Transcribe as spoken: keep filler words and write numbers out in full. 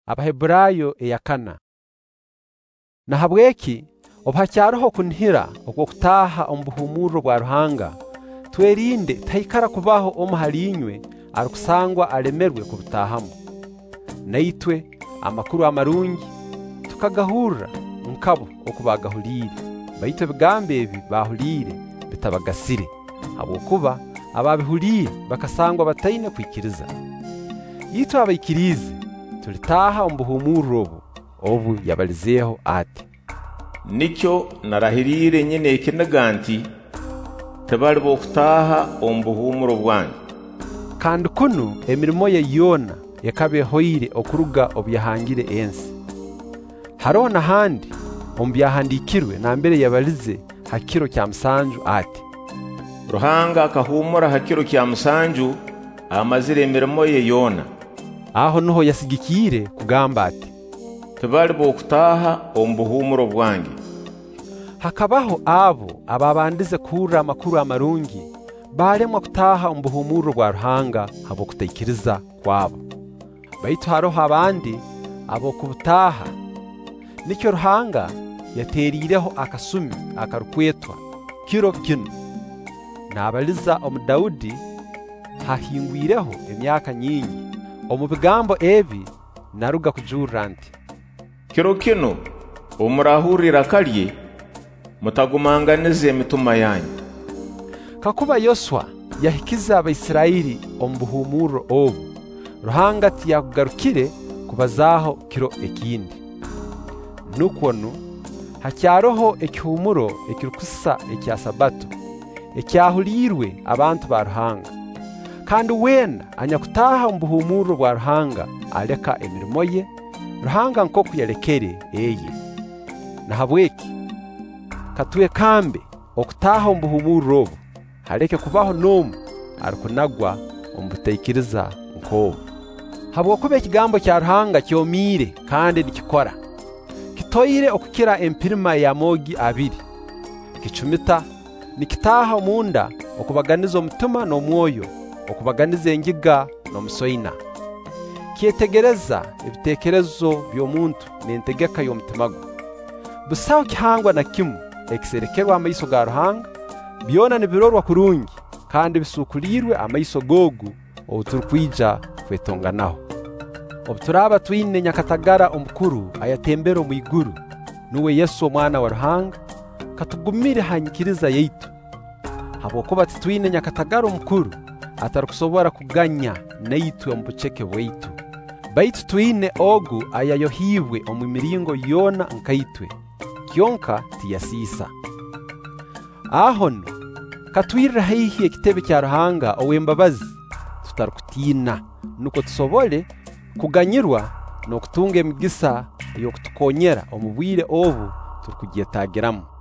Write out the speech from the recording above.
Abaheburayo eyakana. Na habweki obhakyaroho kunhira okwo kutaha ombuhumuro bwa Ruhanga, twerinde taikara kubaho omuhalinywe arukusangwa alemerwe kubutahamu. Naitwe amakuru amarungi tukagahurra nkabo okubagahulire, baitu bigambe ebi bahulire bitabagasire, habwokuba ababihulire bakasangwa bataine kwikiriza. Yitu abaikirize tulitaha ombuhumuro obu obu yabalizeho ati: Nikyo narahirire nyine ekinaganti tabali bokutaha ombuhumuro bwange. Kandi kunu emirimo ye yona yakabehoire okuruga obyahangire ensi. Haro na handi ombyahandikirwe nambere yabalize hakiro kya musanju ati: Ruhanga akahumura hakiro kya musanju amazire emirimo ye yona. Aho nuho yasigikire kugamba ati: Tabali bokutaha ombuhumuro bwange. Hakabaho abo ababandize kura amakuru amarungi balemwa kutaha ombuhumuro bwa Ruhanga habo kutaikiriza kwabo. Baitu haroho abandi abo kubutaha. Nikyo Ruhanga yaterireho akasumi akarukwetwa kiro kinu. Nabaliza omu Daudi hahingwireho emyaka nyingi. Omu bigambo ebi naruga kujurra nti: Kiro kino omurahurira kalye mutagumanganize emituma yanyu. Kakuba Yoswa yahikiza Abaisiraeli ombuhumuro obu, Ruhanga tiyakugarukire kubazaho kiro ekindi. Nukwonu hakyaroho ekihumuro ekirukusa ekya Sabato ekyahulirwe abantu ba Ruhanga. Kandi wena anyakutaha ombuhumuro bwa Ruhanga aleka emirimo ye, Ruhanga nkoku yalekere eye. Na habweki katwe kambe okutaha ombuhumuro obu haleke kubaho nomu arukunagwa ombutaikiriza nkobu. Habwokuba ekigambo kya Ruhanga kyomire kandi nikikora, kitoire okukira empirima ya mogi abiri, kichumita nikitaha omunda okubaganiza omutima n'omwoyo, okubaganiza engiga n'omusoina. Kietegereza ebitekerezo by'omuntu n'entegeka y'omutima gwe. Busaho kihangwa na kimu ekiserekerwa amaiso ga Ruhanga, byona nibirorwa kurungi kandi bisukulirwe amaiso gogu obuturukwija kwetonganaho. Obuturaba twine nyakatagara omukuru ayatembera omu iguru, nuwe Yesu omwana wa Ruhanga, katugumire hanyikiriza yaitu. Habwokuba titwine nyakatagara omukuru atarukusobora kuganya naitwe omu buceke bwaitu, baitu twine ogu ayayohibwe omu miringo yona nkaitwe, kyonka tiyasiisa. Ahono katwirira haihi ekitebe kya Ruhanga owembabazi tutarukutina, nuko tusobole kuganyirwa n'okutunga emigisa y'okutukonyera omu bwire obu turukugyetagiramu.